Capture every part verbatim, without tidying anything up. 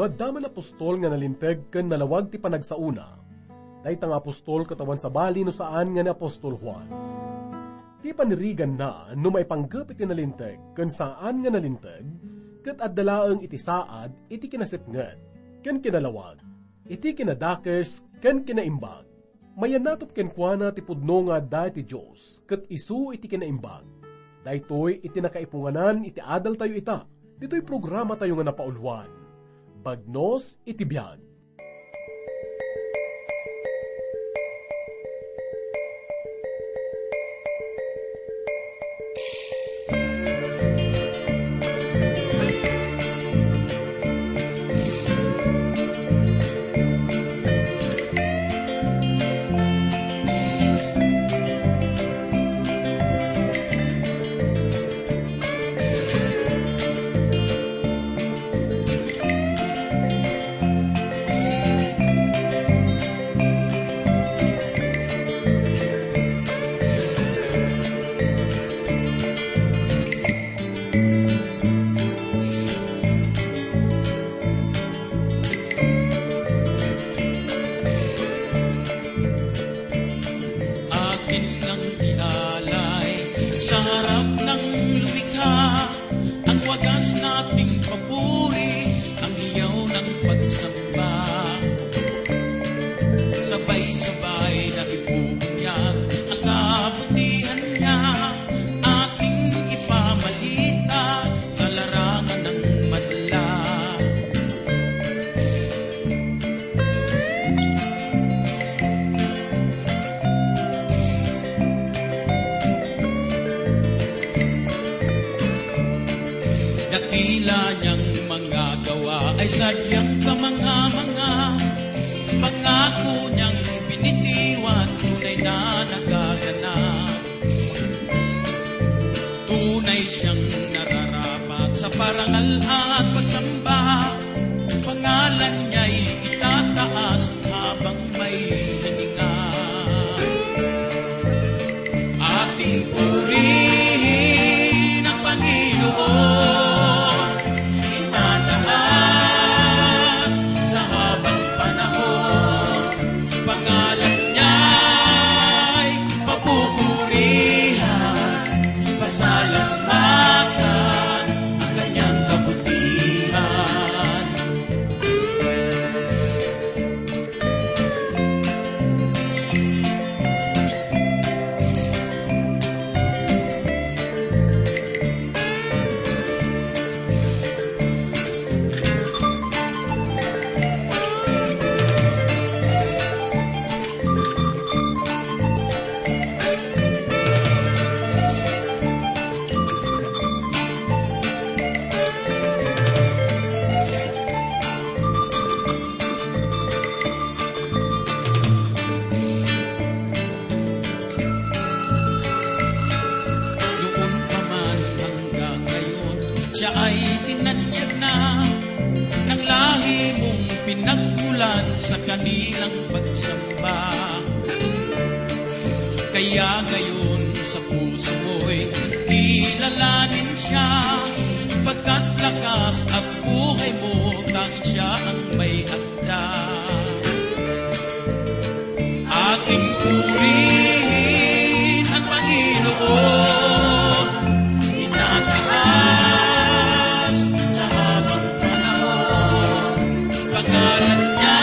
Maddaman apostol nga nalinteg ken nalawag ti panagsauna. Daytang apostol katawan sa bali no saan nga ni Apostol Juan. Ti panirigan na no may panggap iti nalinteg ken saan nga nalinteg ket addalaeng iti saad iti kinasipnget ken kinalawag iti kinadakes ken kinaimbag. Mayanatop ken kuana ti pudno nga da ti Dios ket isu iti kinaimbag. Daytoy iti nakaipunganan iti adal tayo ita. Dito'y programa tayo nga napaulwan. Bagnos iti biyag. Sadyang kamanga-manga, pangako niyang binitiwan, tunay na nagaganap. Tunay siyang nararapat sa parangal at pagsamba, pangalan niya'y itataas habang may hininga. Ating purihin ang Panginoon, sa kanilang pagsamba. Kaya ngayon sa puso mo'y kilalanin siya, pagkat lakas at buhay mo tanging siya ang may akda. Ating purihin ang Panginoon, itataas sa habang panahon, pangalan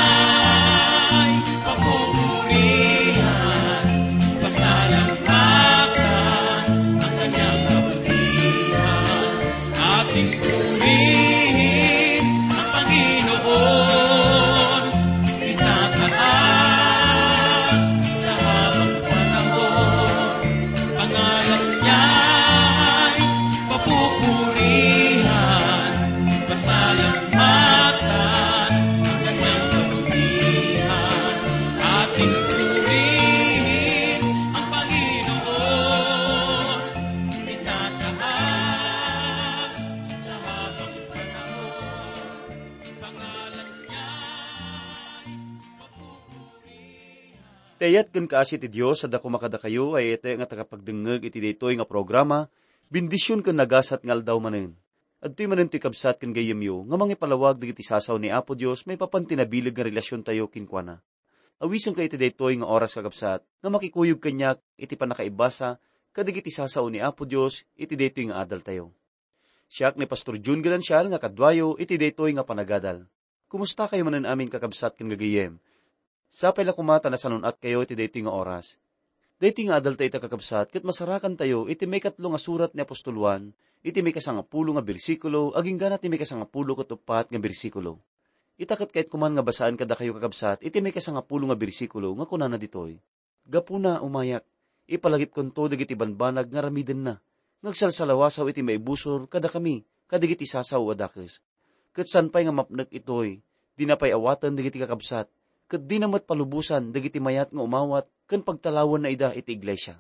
Tayat ken kaasi ti Dios sada kumakada kayo ay ite nga tagapagdengeg iti daytoy nga programa, bendisyon ken nagasat nga aldaw manen. At to'y manuntoy kabsat kan gayam yo, nga mga palawag digiti sasaw ni Apo Diyos, may papantinabilig nga relasyon tayo kinkwana. Awisong ka iti daytoy nga oras kakabsat, nga makikuyog kanyak, iti panakaibasa, kadigiti sasaw ni Apo Diyos, iti daytoy nga adal tayo. Siyak ni Pastor June Galansyal nga kadwayo, iti daytoy nga panagadal. Kumusta kayo manan amin kakabsat kan gagayem? Sapay la kumata na sanunat kayo iti daytoy nga oras. Daytoy nga adal tayo iti kakabsat, kat masarakan tayo, iti may katlo nga surat ni Apostol Juan, iti may kasangapulo nga bersikulo, aging ganat iti may kasangapulo katupat nga bersikulo. Itakat kahit kuman nga basaan kada kayo kakabsat, iti may kasangapulo nga bersikulo, nga kunana ditoy. Gapuna umayak, ipalagip konto dagiti banbanag nga ramiden na. Ngagsalsalawasaw iti maibusor, kada kami, kadigiti sasaw adakes. Kat sanpay nga mapnag itoy, di na pay awatan dagiti kakabsat, kat di namat palubusan dagiti mayat nga umawat, kan pagtalawan na ida iti iglesia.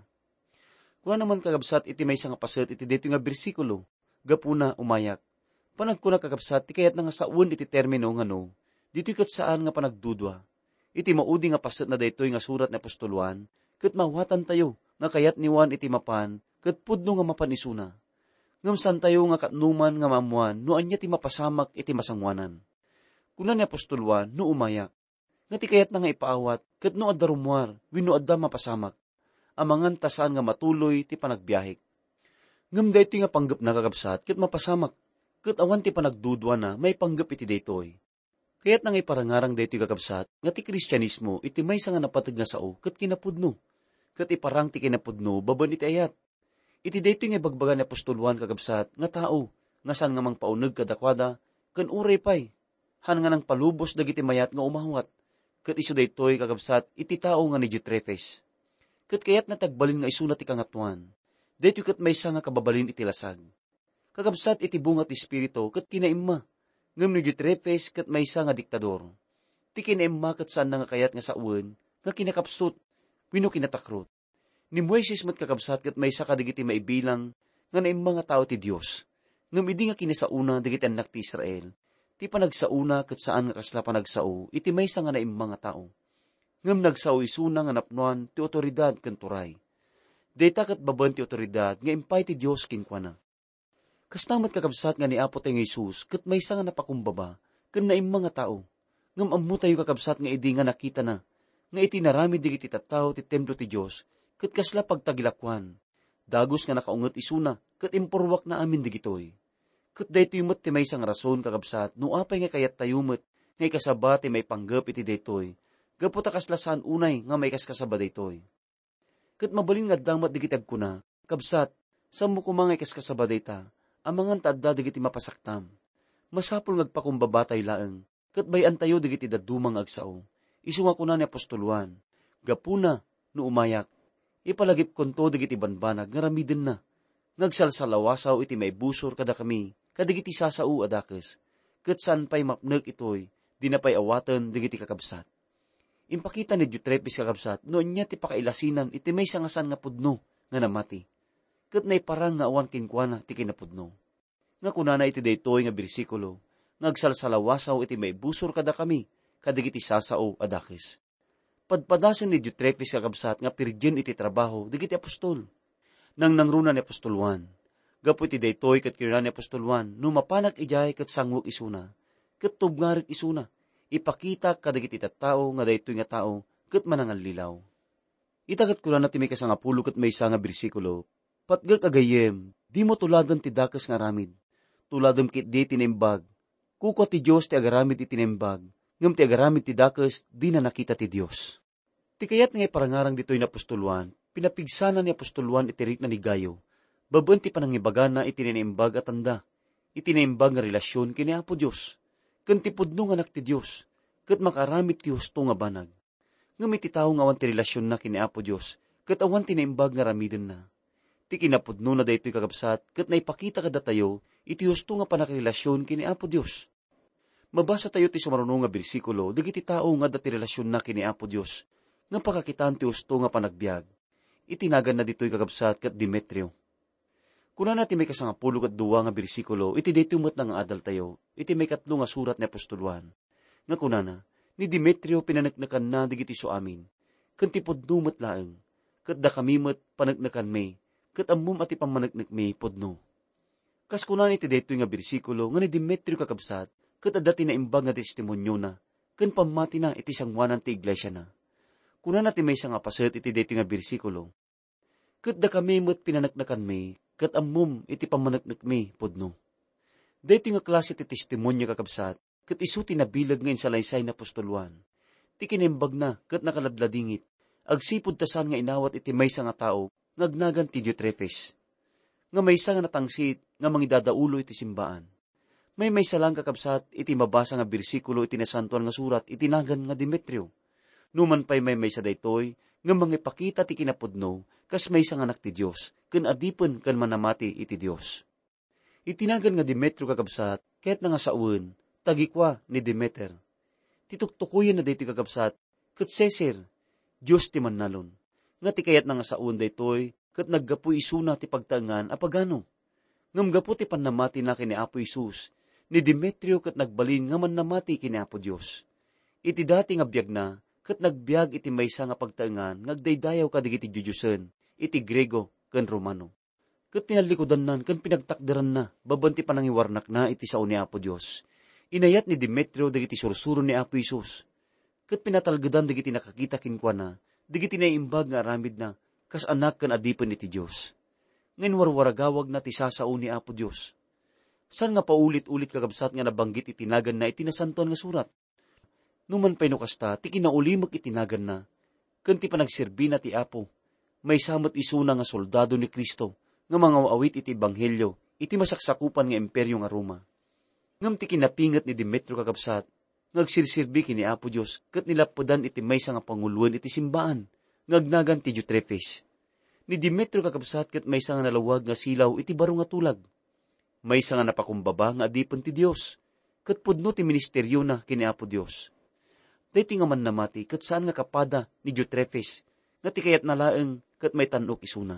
Kuna naman kakabsat iti may nga paset iti dito nga bersikulo, gapuna umayak. Panagkuna kakabsat, ti kayat nga saun iti termino nga no, dito kat saan nga panagdudwa. Iti maudi nga paset na daytoy nga surat na Apostol Juan, kat mawatan tayo, nga kayat ni Juan iti mapan, kat pudno nga mapanisuna. Ngamsan tayo nga katnuman nga mamuan, no anya ti mapasamak iti masangwanan. Kuna ni Apostol Juan, no umayak, nga ti kayat na nga ipaawat, kat no adda rumwar, wino adda mapasamak. Amangan tasaan nga matuloy ti panagbiahik. Ngam daytoy nga panggap na kakabsat, kat mapasamak, kat awan ti panagdudwa na, may panggap iti daytoy. Kaya't nang iparangarang daytoy kakabsat, nga ti Kristyanismo, iti may nga napatag na sao, kat kinapudno. Kat iparang ti kinapudno, baban iti ayat. Iti daytoy nga bagbagan ni Apostol Juan kakabsat, nga tao, nga saan nga mang paunag kadakwada, kan uray pay, han nga nang palubos dagiti mayat nga umawat, kat iso daytoy kakabsat, iti tao nga ni Diotrephes. Kat kayat na tagbalin nga isunat ti kangatuan, daytoy kat may nga kababalin iti lasag. Kakabsat iti bungat ti Espiritu, kat kinaimma, ngam ni Diotrephes kat may nga diktador. Ti kinaimma kat saan nga kayat nga sauen, nga kinakapsot, wino kinatakrot. Ni Moises mat kakabsat kat may sa kadigiti maibilang, nga naimma nga tao ti Diyos. Ngam idi nga kinasauna digiti anak ti Israel, ti panagsauna kat saan nga kasla panagsao, iti may nga naimma nga tao. Ngam nagsao isuna nga napnuan ti otoridad ken turay. Dayta kat baban ti otoridad nga impay ti Dios kinkwana. Kastamat kakabsat nga ni Apo tayo nga Isus ket may nga napakumbaba ken naimma nga tao. Ngam ammo tayo kakabsat nga idi nga nakita na nga iti narami digiti tattao ti templo ti Dios ket kasla pagtagilakwan. Dagos nga nakaunget isuna ket impurwak na amin digitoy. Ket daytoy met ti may nga rason kakabsat no apay nga kayat tayo met nga ikasaba ti may panggep iti daytoy. Gaputa kaslasan unay nga may kaskasaba daytoy. Ket mabalin nga damat digiti agkuna, kabsat, sammo kumangay kaskasaba dayta, amangan taadda digiti mapasaktam. Masapul ngagpakumbabatay laeng, ket bayan tayo digiti dadumang agsao. Isu nga kuna ni Apostol Juan, gapuna no umayak, ipalagip konto digiti banbanag nga ramiden na. Ngagsalsalawasaw iti maibusor kada kami, kadigiti sasao adakes, ket saan pay mapnek itoy, di na pay awaten digiti kakabsat. Impakita ni Diotrephes kakabsat, noon niya ti pakailasinan iti may sangasan nga pudno nga namati. Ket nay parang nga awan kinkwana ti kinapudno. Nga kunana iti daytoy nga bersikulo, ngagsalsalawasaw iti maibusor kada kami, kadigiti sasao adakes. Padpadasen ni Diotrephes kakabsat nga pirgen iti trabaho digiti apostol. Nang nangruna ni Apostol Juan, gapu iti daytoy ket kiruna ni Apostol Juan, no mapanak ijay ket sangwek isuna, ket tubngarit isuna, ipakita kadagiti tattao nga daytoy nga tao ket manangal lilaw. Itaket ko lang na ti may kasangapulo ket may isa nga bersikulo, patgag agayem, di mo tuladan ti dakes nga ramid, tuladem kit di tinimbag, kukwa ti Diyos ti agaramid ti tinimbag, ngam ti agaramid ti dakes di na nakita ti Diyos. Ti kayat nga parangarang ditoy na Apostol Juan, pinapigsana ni Apostol Juan itirik na ni Gayo, baben ti panangibagana itininimbag at tanda, itininimbag nga relasyon kini Apo Diyos. Ken ti pudno nga anak ti Dios, ket makaramit ti husto nga banag. Ngem iti tawo nga awan ti relasyon na kini Apo Dios, ket awan ti naimbag nga ramiden na. Ti kinapudno na daytoy kakabsat, ket naipakita kada tayo, iti husto nga panakarelasyon kini Apo Dios. Mabasa tayo ti sumarunong nga bersikulo, digiti tao nga dati relasyon na kini Apo Dios, nga pakakitaan ti husto nga panagbiag. Itinagan na ditoy kakabsat ket Demetrio. Kuna natin may kasangapulo kat duwa nga bersikulo, iti daytoy met nga adal tayo, iti may katlo nga surat ni Apostol Juan. Nga kunana, ni Demetrio pinanagnakan na digiti so amin, ken ti pudno met laeng, ket da kami met panagnakan may, ket ammom ati pamanagnak may pudno. Kas kunan iti daytoy nga bersikulo nga ni Demetrio kakabsat, ket adda ti naimbag nga testimonyo na, ken pamati na iti sangwanan ti iglesia na. Kunan ti maysa nga paset iti daytoy nga bersikulo, ket da kami met pinanaknakan mi, ket ammom iti pamanaknak mi pudno. Daytoy nga klase ti testimonyo kakabsat, ket isu ti nabilag nga insalaysay na apostolwan. Ti kinimbag na ket nakaladladingit, agsipud tasan nga inawat iti maysa nga tao, ngagnagan ti Diotrephes. Nga maysa nga natangsit, nga mangidadaulo iti simbaan. May maysa lang kakabsat, iti mabasa nga bersikulo iti nasantuan nga surat, iti nagan nga Demetrio. Numan pa'y may maysa daytoy, nga mangipakita ti kinapudno, kas maysa nga anak ti Diyos, ken adipen ken manamati iti Diyos. Itinagan nga Demetrio kakabsat, ket nga sauen, tagikwa ni Demeter. Tituktukuyan na daytoy kakabsat, ket seser, Diyos ti mannalon. Nga ti kayat nga sauen daytoy, ket naggapu isuna ti pagtaengan apagano. Ngam gapu ti pannamati na kini Apo Isus, ni Demetrio ket nagbalin nga mannamati kini Apo Dios. Iti dati nga biag na, ket nagbiag iti maysa nga pagtaengan, ngagdaydayaw kadigiti Diyosen, iti Grego ken Romano. Ket tinalikodan nan ken pinagtakderan na, babanti panangiwarnak na iti sao ni Apo Dios. Inayat ni Demetrio dagiti sursuro ni Apo Isus. Ket pinatalgedan dagiti nakakita kinkwana, dagiti naimbag nga aramid na, kas anak ken adipen iti Dios. Ngayon warwaragawag na ti sasao ni Apo Dios. San nga paulit-ulit kakabsat nga nabanggit itinagan na itinasantuan nga surat? Numan pa'y nukasta, ti kinaulimag itinagan na, ken ti panagsirbi na ti Apo, may samot isuna nga soldado ni Kristo, nga mga awit iti Ebanghelyo, iti masaksakupan nga imperyo nga Roma. Ngam ti kinapingat ni Demetrio kakabsat, ngagsirsirbi kini Apo Dios, ket nilapodan iti maysa nga panguluan iti simbaan, ngagnagan ti Diotrephes. Ni Demetrio kakabsat ket maysa nga nalawag nga silaw iti baro nga tulag. Maysa nga napakumbaba nga adipen ti Dios, ket pudno ti ministeryo na kini Apo Dios. Daytoy nga mannamati ket saan nga kapada ni Diotrephes, nga ti kayat nalaeng ket may tanok isuna.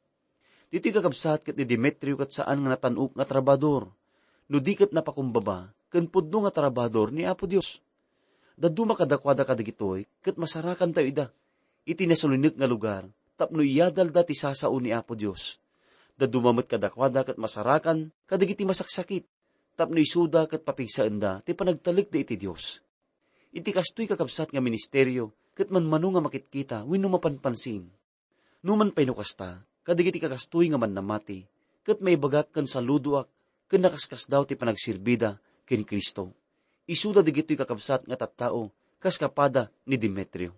Dito'y kakabsat ket ni Demetrio ket saan nga natanok nga trabador, no di ket napakumbaba, ken pudno nga trabador ni Apo Dios. Daddu makadakwada kadigitoy, ket masarakan tayo ida, iti nasulinek nga lugar, tapno iyadal dati sasao ni Apo Dios. Dadumamot kadakwada ket masarakan kadagiti masaksakit, tapno isuda ket papigsaan da ti panagtalik da iti Dios. Iti kastoy kakabsat nga ministeryo ket manmano nga makitkita wenno mapanpansin. Numan pay nukasta, kadagiti kakastoy nga mannamati, ket may bagak ken saludoak ken nakaskas daw ti panagsirbida ken Kristo. Isuda digitoy kakabsat nga tattao kas kapada ni Demetrio.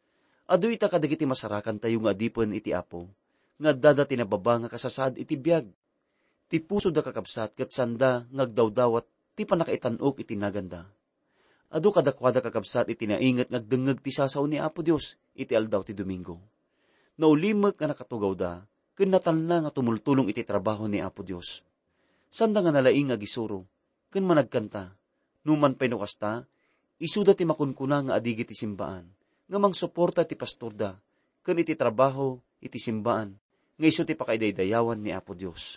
Adu ita kadagiti masarakan tayo nga adipen iti Apo, nga dada tinababa nga kasasad iti biag. Ti puso da kakabsat ket sanda ngagdawdawat ti panakaitanok iti naganda. Adu kadakwada kakabsat iti naingat ngagdengeg ti sasaw ni Apo Dios iti aldaw ti Domingo. Naulimek nga nakatugaw da, ken natalna nga tumultulong iti trabaho ni Apo Dios. Sanda nga nalaing nga gisuro, ken managkanta, numan pay nukasta, isuda ti makunkuna nga adigi ti simbaan, nga mang suporta ti pastorda, ken iti trabaho, iti simbaan, nga iso ti pakaidaydayawan ni Apo Dios.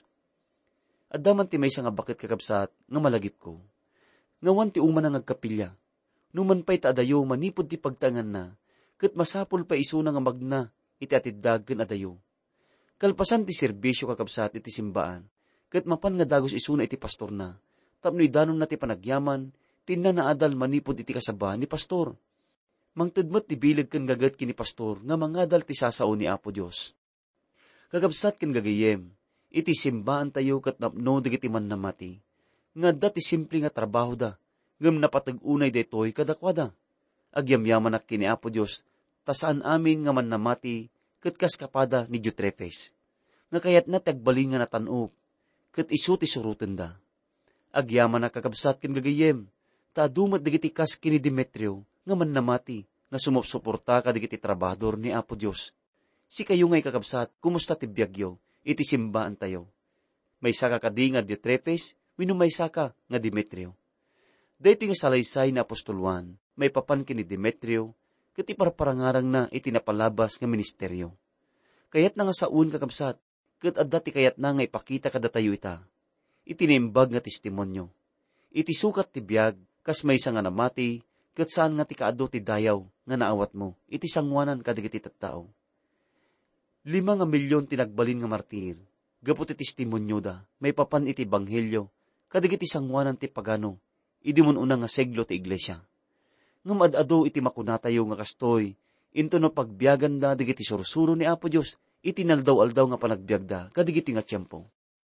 Addaman ti maysa nga bakit kakabsat, nga malagip ko. Ngawan ti uman nga agkapilya, numan pa'y taadayo manipod ti pagtangan na, ket masapul pa iso nga magna, iti atiddag ken adayo. Kalpasan ti serbisyo kakabsat iti simbaan, ket mapan nga dagos isuna iti pastor na, tapno idanon na ti panagyaman, tinna naadal manipod iti kasaba ni pastor. Mangtedmet ti bilag ken gagat kini pastor nga mangadal ti sasao ni Apo Dios. Kakabsat ken gagayem, iti simbaan tayo ket napno digiti mannamati, nga dati simple nga trabaho da, ngem napatag-unay daytoy kadakwada. Agyamyaman ak kini Apo Dios, tasaan amin nga mannamati ket kas kapada ni Diotrephes. Nga kayat na tagbali nga natanok, ket isu ti suruten da. Agyaman ak kakabsat ken gagayem, taadumat digiti kas kini Demetrio, nga mannamati, nga sumupsuporta kadigiti trabador ni Apo Dios. Si kayo ngay kakabsat, kumusta ti biagyo, iti simbaan tayo. May saka kadi nga Diotrephes, wino may saka nga Demetrio. Dito nga salaysay na apostolwan, may papan kini Demetrio, ket iparparangarang na iti napalabas nga ministeryo. Kayat na nga saun kakabsat, ket adda ti kayat na nga ipakita kada tayo ita. Itinaimbag nga testimonyo. Iti sukat ti biag, kas may nga namati, ket saan nga ti kaado ti dayaw nga naawat mo, iti sangwanan kadigiti tattao. Lima nga milyon tinagbalin nga martir, Gapot iti testimonyo da, may papan iti banghelyo, kadigiti sangwanan ti pagano, idi mon una nga seglo ti iglesia. Ngam ad-ado iti makunatayo nga kastoy, into no pagbiagan da, digiti sursuro ni Apo Diyos, iti naldaw-aldaw nga panagbiagda, kadigiti nga tiyempo.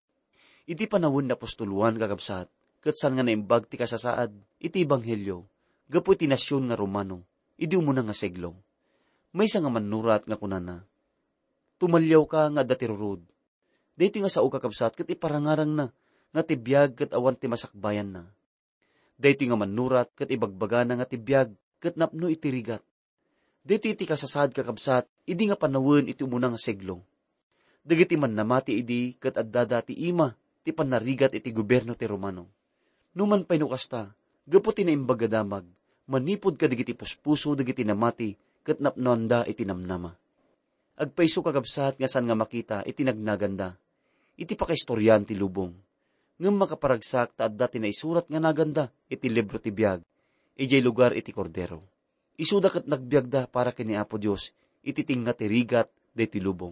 Iti panawon na apostoluan kakabsat, kat saan nga naimbag ti kasasaad, iti banghelyo, gapo iti nasyon nga Romano, idi umuna nga seglo. May isa nga manurat nga kunana, tumalyaw ka nga datirurod. Dito nga sa ukakabsat, kat iparangarang na, nga tibiyag kat awan ti masakbayan na. Dito nga manurat, kat ibagbaga na nga tibiyag, kat napno itirigat. Dito iti kasasad kakabsat, idi nga panawin iti umuna nga seglo. Dagiti man namati idi, kat addada ti ima, ti panarigat iti gobyerno ti Romano. Numan pa'y nukasta, gapo ti naimbagadamag, manipod ka digiti puspuso, digiti namati, kat napnoanda iti namnama. Agpaiso kakabsat nga saan nga makita, iti nagnaganda. Iti pakaistoryan ti lubong. Ngam makaparagsak ta adda ti naisurat nga naganda iti libro ti biag. Ijay lugar iti kordero. Isuda ket nagbiagda para kini Apo Dios iti tinga ti rigat deti lubong.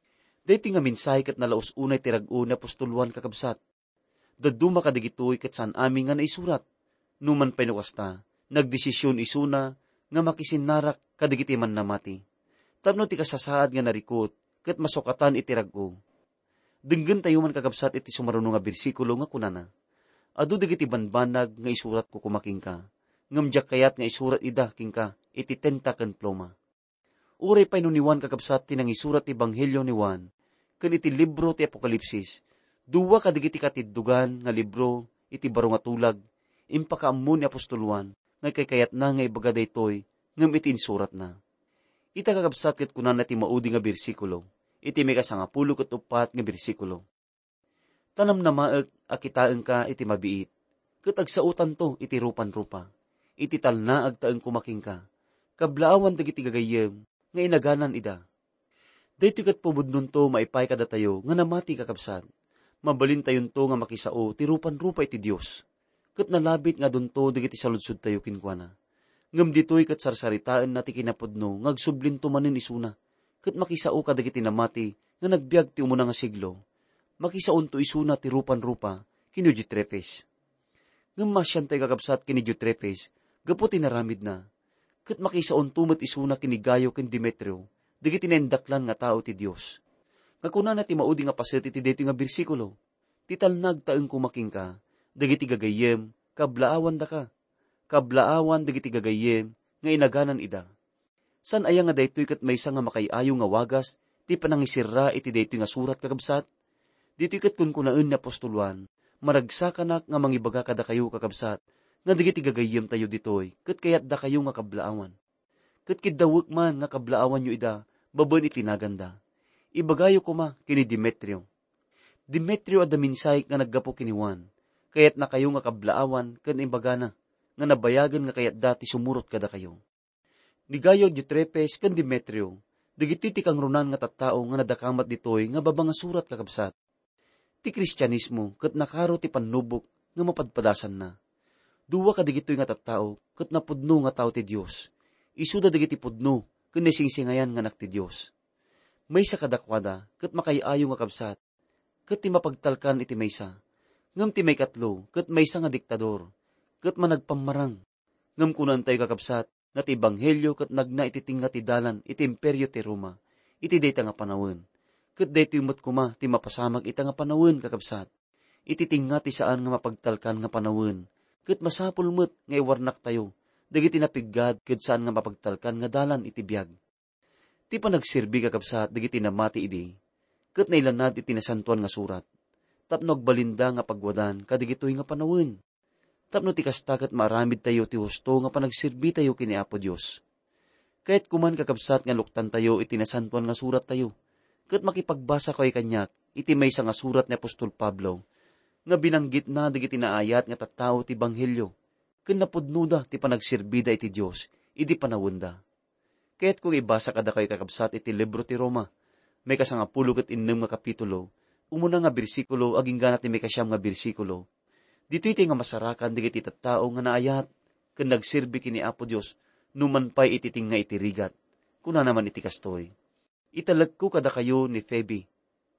Deti nga minsay ket nalaus unay ti rag-o ni apostoluan kakabsat. Daduma kadigitoy ket saan amin nga naisurat. Numan pa'y nukasta, nagdesisyon isuna nga makisinarak kadigiti man namati. Tapno ti kasasaad nga narikot ket masukatan iti rag-o. Denggen tayo man kakabsat iti sumaruno nga bersikulo nga kunana. Adu digiti banbanag nga isurat ko kumaking ka. Ngamdyak kayat nga isurat ida king ka iti tenta ken ploma. Uray pa'y no ni Juan kakabsat tinang isurat ti Banghelyo ni Juan ken iti libro ti Apokalipsis. Duwa kadigiti katiddugan nga libro iti baro nga tulag impakaammo ni apostoluan nga kayat na nga ibaga daytoy ngem iti insurat na. Ita kakabsat ket kunana ti maudi nga bersikulo. Iti may kasangapulo ket upat nga bersikulo. Tanam na maek akitaeng ka iti mabiit. Ket agsautan to iti rupan-rupa. Iti talna agtaeng kumaking ka. Kablaawan dagiti gagayem nga inaganan ida. Daytoy ket pubudnon to maipay kada tayo nga namati kakabsat. Mabalin tayon to nga makisao ti rupan-rupa iti Dios. Ket nalabit nga dunto dagiti saludsod tayo kinkwana. Ngem ditoy ket sarsaritaan na ti kinapudno ngagsublin to manen isuna. Ket makisao kadagiti namati nga nagbiag ti umuna nga siglo. Makisaon to isuna ti rupan-rupa kini Diotrephes. Ngem masyan tayo kakabsat kini Diotrephes, gapo tinaramid na. Ket makisaon to met isuna kini Gayo ken Demetrio, digiti naindaklan nga tao ti Dios. Ngakuna na ti maudi nga paset iti dito nga bersikulo. Ti talnag taeng kumaking ka, digiti gagayem, kablaawan da ka. Kablaawan digiti gagayem nga inaganan ida. San aya nga daytoy ket maysa nga makayayo nga wagas ti panangisirra iti daytoy nga surat kakabsat? Ditoy ket kunkunaen ni apostoluan, maragsakanak nga mangibaga kada kayo kakabsat, nga digiti gagayem tayo ditoy, ket kayat da kayo nga kablaawan. Ket kiddawek man nga kablaawan yo ida, baben iti naganda. Ibagayo kuma kini Demetrio. Demetrio adda minsay nga naggapo kini Juan, kayat na kayo nga kablaawan ken imbagana, nga nabayagan nga kayat dati sumurot kada kayo. Ni Gayo, Diotrephes, ken Demetrio, digiti ti kangrunan nga tattao nga nadakamat ditoy nga babang nga surat kakabsat. Ti Kristyanismo, ket nakaro ti panubok nga mapadpadasan na. Duwa ka digitoy nga tattao, ket napudno nga tao ti Dios. Isuda digiti pudno, ken nisingsingayan nga anak ti Dios. Maysa kadakwada, ket makayayo nga kabsat, ket ti mapagtalkan iti maysa. Ngem ti may katlo, ket maysa nga diktador, ket managpamarang. Ngem kunan tayo kakabsat, nga ti Ebanghelyo ket nagna iti tinga ti dalan iti imperyo ti Roma, iti dayta nga panawon. Ket daytoy met kuma ti mapasamag ita nga panawon kakabsat. Iti tinga ti saan nga mapagtalkan nga panawon, ket masapul met nga iwarnak tayo, dagiti napiggad ket saan nga mapagtalkan nga dalan iti biag. Ti panagsirbi kakabsat dagiti namati idi, ket nailanad iti nasantuan nga surat. Tapno agbalinda nga pagwadan kadigitoy nga panawon. Tapno ti kasta ket maaramid tayo ti husto nga panagsirbi tayo kini Apo Dios. Kahit kuman kakabsat nga luktan tayo iti nasantuan nga surat tayo, ket makipagbasa kay kanyak iti maysa nga surat ni Apostol Pablo, nga binanggit na digiti naayat nga tattao ti Banghelyo, ken napudnuda ti panagsirbida iti Dios, iti panawenda. Kahit kung ibasa kada kay kakabsat iti libro ti Roma, may kasangapulo ket innem nga kapitulo, umuna nga bersikulo aging gana ti may kasyam nga bersikulo. Dito iti nga masarakan digiti tattao nga naayat, ken nagsirbi kini Apo Dios, numan pa'y ititing nga itirigat. Kuna naman iti kastoy. Italag ko kada kayo ni Phoebe,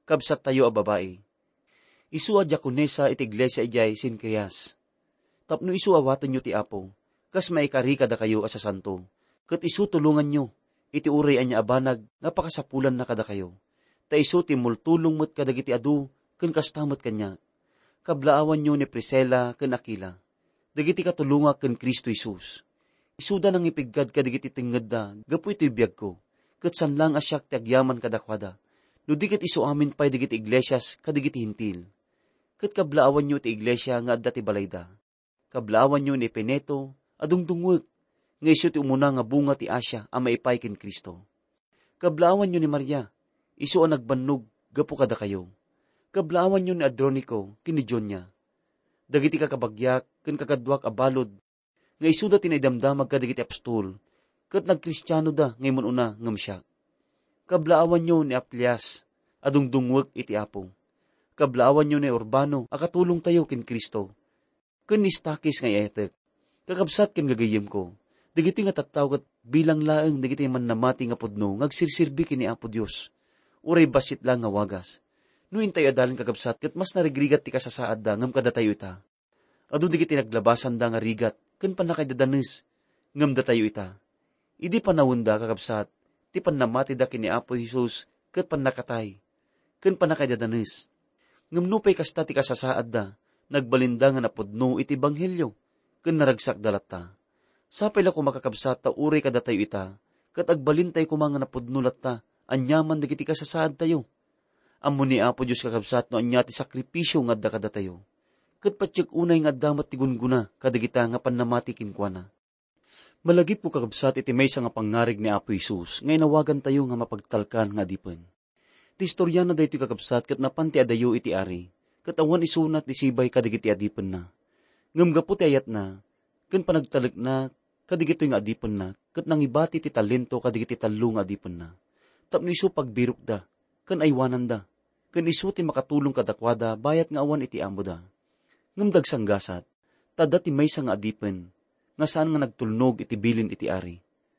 kabsat tayo a babae. Isu a diakonesa iti iglesia ijay Sincreas. Tapno isu awatan nyo ti Apo, kas maikari kada kayo asa santo, kat isu tulungan nyo, iti uray anya abanag, nga pakasapulan na kada kayo. Ta isu ti multulong mo't kadagiti adu, ken kastamot kanya. Kablaawan nyo ni Priscilla ken Aquila. Dagiti katulunga ken Kristo Jesus. Isuda nang ipiggad kadagiti tinged da, gapu ito'y biyag ko, kat sanlang asyak ti agyaman kadakwada. No di kat isu amin pa'y dagiti iglesyas kadagiti hintil. Kat kablaawan nyo ti iglesia nga adda ti balayda. Kablaawan nyo ni Peneto, adungdungwek, nga isu ti umuna nga bunga ti Asya ang maipay ken Kristo. Kablaawan nyo ni Maria, isu ang nagbannog, gapu kada kayo. Kablaawan nyo ni Adronico, kini John niya. Dagiti kakabagyak, ken kakadwak abalod, nga isu da tinaydamdamag kadagiti apostol, kat nagkristyano da ngayon una ngam siya. Kablaawan nyo ni Aplias, adungdungwek iti Apo. Kablaawan nyo ni Urbano, akatulong tayo ken Kristo. Ken nistakis nga etek, kakabsat ken gagayem ko. Dagiti nga tattaw kat bilang laeng dagiti man namati nga pudno, ngagsirsirbi kini Apo Dios. Uray basit lang nga wagas. No intay adalan kakabsat kat mas narigrigat ti kasasaad da ngam kada tayo ita. Adu digiti naglabasan da nga rigat, ken panakaydadanes, ngam da tayo ita. Idi panawunda kakabsat, ti panamati da kini Apo Jesus, kat panakatay, ken panakaydadanes. Ngam nupay kasta ti kasasaad da, nagbalinda nga napudno iti banghelyo, ken naragsak dalata. Sapay la ko makakabsat ta uri kada tayo ita, kat agbalintay ko mga napudno latta, anyaman dagiti kasasaad tayo. Amo ni Apo Diyos kakabsat no anya ti sakripisyo nga adda kada tayo. Kat patsik unay nga damat ti gunguna, kadagita nga panamati kinkwana. Malagip ko kakabsat iti maysa nga pangarig ni Apo Jesus, ngay nawagan tayo nga mapagtalkan nga adipen. Ti istorya na dayto kakabsat kat napanti adayo iti ari, kat awan isunat ti sibay kadagiti adipen na. Ngam gapu ti ayat na, ken panagtalik na, kadigito nga adipen na, kat nangibati ti talento kadigiti talo nga adipen na. Tapno isu pagbirok da, ken aywanan da, ken isu ti makatulong kadakwada, bayat nga awan iti amo da. Ngam dagsanggasat, tada ti maysa nga adipen, nga saan nga nagtulnog iti bilin iti ari.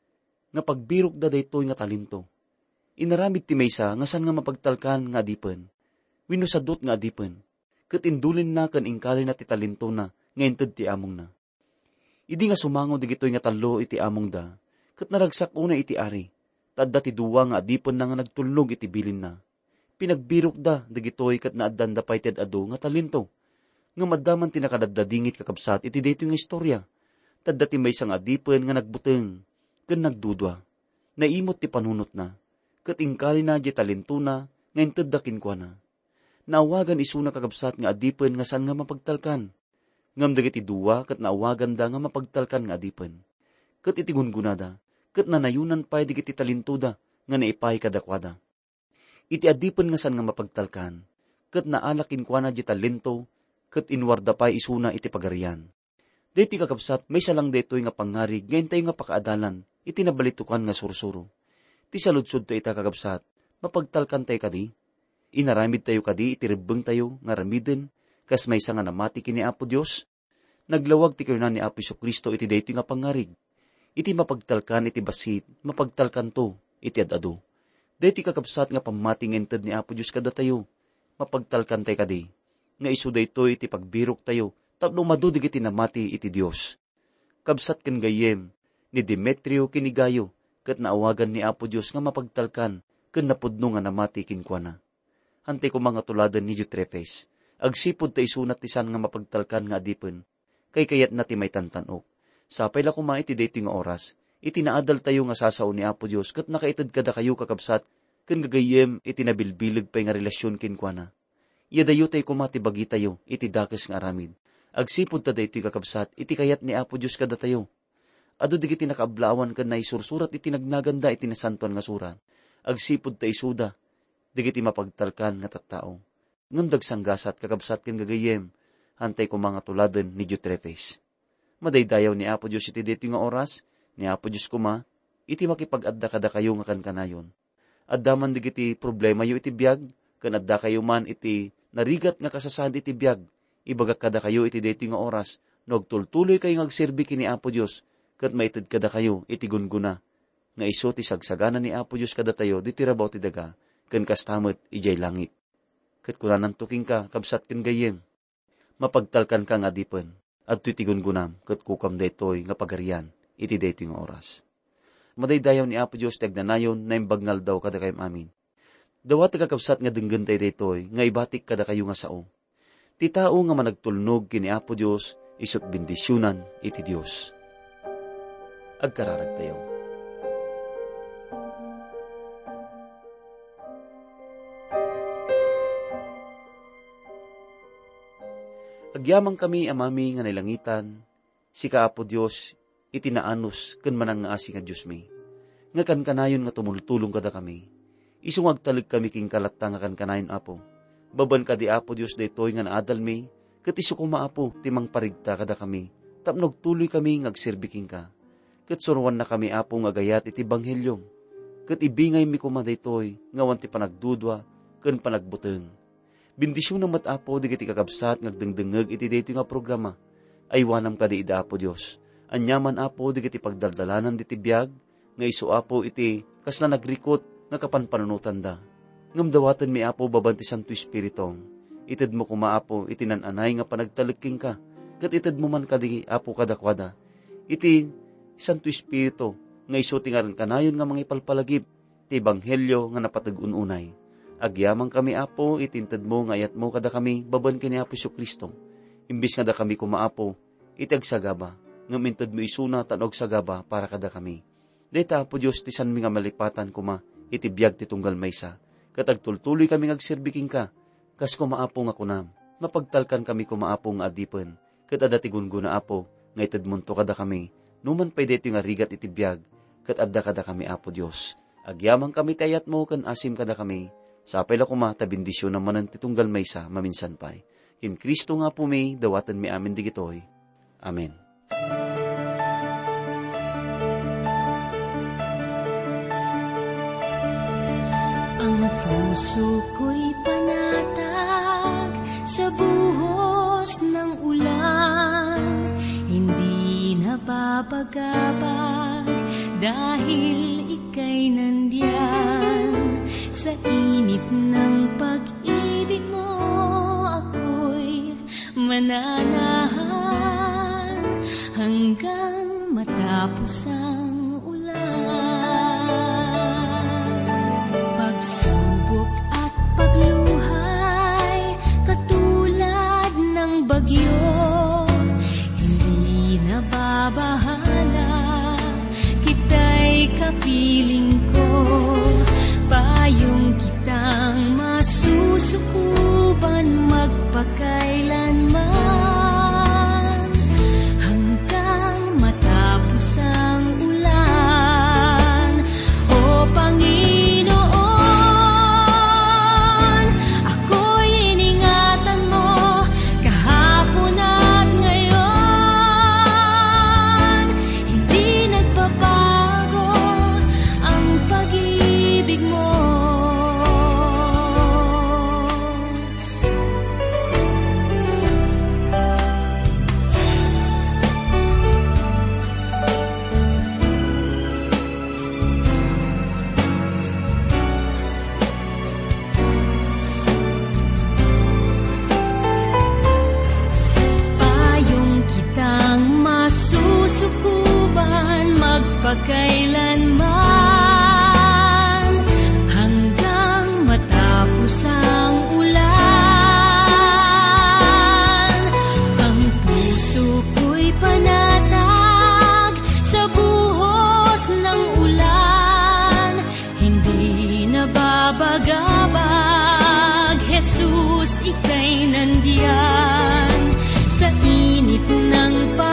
Nga pagbirok da daytoy nga talento. Inaramid ti maysa nga saan nga mapagtalkan nga adipen. Winusadot nga adipen. Ket indulin na ken ingkali na ti talento na nga inted ti among na. Idi nga sumango digitoy nga talo iti among da. Ket naragsak una iti ari. Tadda ti duwa nga adipen na nga nagtulnog iti bilin na. Pinagbirok da digitoy ket naaddan da pay ted adu nga talento. Nga maddaman ti nakadaddadingit kakabsat iti daytoy nga istorya. Tadda ti maysa nga adipen nga nagbuteng ken nagdudwa. Naimot ti panunot na. Ket ingkali na di talento na nga inted da kinkwana. Naawagan isuna kakabsat nga adipen nga saan nga mapagtalkan. Ngam dagiti duwa ket naawagan da nga mapagtalkan nga adipen. Ket iti gungunada, ket nanayunan pay digiti talento da nga naipay kadakwada. Iti adipen nga saan nga mapagtalkan, ket naalakin kwa na di talento, ket inwarda pay isuna iti pagarian. Diti kakabsat, may salang detoy nga pangarig, ngayon tayo nga pakaadalan, iti nabalitukan nga sursuro. Ti saludsod to ita kakabsat, mapagtalkan tayo kadi, inaramid tayo kadi, itiribeng tayo, nga ramiden, kas may nga namati kini Apo Dios. Naglawag ti kayo na ni Apo Kristo iti daytoy nga pangarig. Iti mapagtalkan iti basit, mapagtalkan to, iti adado. Daytoy kakabsat nga pamati nga inted ni Apo Dios kada tayo, mapagtalkan tayo kadi, nga isu daytoy iti pagbirok tayo, tapno madudig iti namati iti Dios. Kabsat ken gayem, ni Demetrio kini Gayo, ket naawagan ni Apo Dios nga mapagtalkan, ken napudno nga namati kinkwana. Hantay ko mga tuladan ni Diotrephes, agsipod ta isunat ti san nga mapagtalkan nga adipen, kay kayat na ti may tantanok. Sapay la kumait ti daytoy nga oras, iti naadal tayo nga sasao ni Apo Dios, ket nakaited kada kayo kakabsat, ken gagayem iti nabilbilig pay nga relasyon kinkwana. Iyadayo tayo kumati bagi tayo, iti dakes nga aramid. Agsipod ta daytoy kakabsat, iti kayat ni Apo Dios kada tayo. Adu digiti nakaablawan ken naisursurat iti nagnaganda iti nasantuan nga surat. Agsipod ta isuda, digiti mapagtalkan nga tattao. Ngam dagsanggasat kakabsat ken gagayem, hantay ko mga tuladen ni Diotrephes. Madaydayaw ni Apo Dios iti daytoy nga oras, ni Apo Dios kuma, iti makipag-adda kada kayo nga kankanayon. Addaman digiti problema yo iti biyag, ken adda kayo man iti narigat nga kasasad iti biyag. Ibagak kada kayo iti daytoy nga oras, nagtultuloy kayo ngagserbi kini Apo Dios, ket maited kada kayo iti gunguna. Nga iso ti sagsagana ni Apo Dios kada tayo, diti rabaw ti daga, ken kastamot ijay langit. kat kunanan tuking ka, kabsat ken gayem. Mapagtalkan ka nga dipen, at titigon gunam, kat kukam daytoy nga pagarian, iti daytoy nga oras. Madaydayaw ni Apo Diyos tagnanayon na imbagnal daw kada kayong amin. Dawat kakabsat nga denggan tayo daytoy, nga ibatik kada kayo nga sao. Ti tao nga managtulnog kini Apo Diyos, isot bendisyonan iti Diyos. Agkararag tayo. Agyamang kami amami nga nilangitan, si Kaapo Diyos, itinaanos ken manang nga asi nga Diyos mi. Nga kan kanayon nga tumultulong kada kami. Isung agtalag kami king kalatta nga kan kanayon Apo. Baban ka di Apo Diyos daytoy nga naadal mi, ket isu kuma Apo timang parigta kada kami. Tapnog tuloy kami ngagserbi king ka. Ket suruan na kami Apo nga gayat iti banghelyom. Ket ibingay mi kuma daytoy nga wanti panagdudwa ken panagbuteng. Bendisyon na mat Apo di kiti kakabsat ngagdengdengeg iti daytoy nga programa. Aywanam ka di ida Apo Diyos. Anyaman Apo di kiti pagdaldalanan di tibiyag, nga isu Apo iti kasna nagrikot nga kapanpanunutan da. Ngamdawatan mi Apo babanti Santo Espiritong. Ited mo kuma Apo iti nananay nga panagtalagking ka. Kat ited mo man kadi Apo kadakwada. Iti Santo Espiritu nga isu tingaran kanayon nga mga ipalpalagip ti ebanghelyo nga napatag-ununay. Agyamang kami Apo itinted mo nga ayat mo kada kami baban kini Apo Jesu-Kristo. Imbis nga da kami kuma Apo iti agsagaba. Ngam inted mo isuna tanog sagaba para kada kami. Deta Apo Diyos ti san mi nga malipatan kuma iti biyag ti tunggal maysa. Kat agtultuloy kami ngagserbiking ka. Kas kuma Apo nga kunam. Mapagtalkan kami kuma Apo nga adipen. Kat adda ti gunguna Apo nga ited munto kada kami. Numan pay deto nga rigat iti biyag. Kat adda kada kami Apo Diyos. Agyamang kami tayat mo kan asim kada kami. Sapay la kuma ta bendisyon naman ti tunggal maysa maminsan pay. Kin Kristo nga po may dawatan mi amin digitoy. Amen. Ang puso ko'y panatag sa buhos ng ulan, hindi napapagabag dahil ika'y nandiyan. Sa init ng pag-ibig mo ako'y mananahan hanggang matapos ang pagsubok at pagluhay, katulad ng bagyo, hindi nababahala, kita'y kapiling ko, payong kitang masusukuban magpakailanman, hanggang matapos ang ulan. O Panginoon, ako'y iningatan mo kahapon at ngayon. Hindi nagbabago ang pag-ibig mo. Susukuban magpakailanman hanggang matapos ang ulan. Ang puso ko'y panatag sa buhos ng ulan, hindi nababagabag. Jesus, ika'y nandiyan sa init ng pag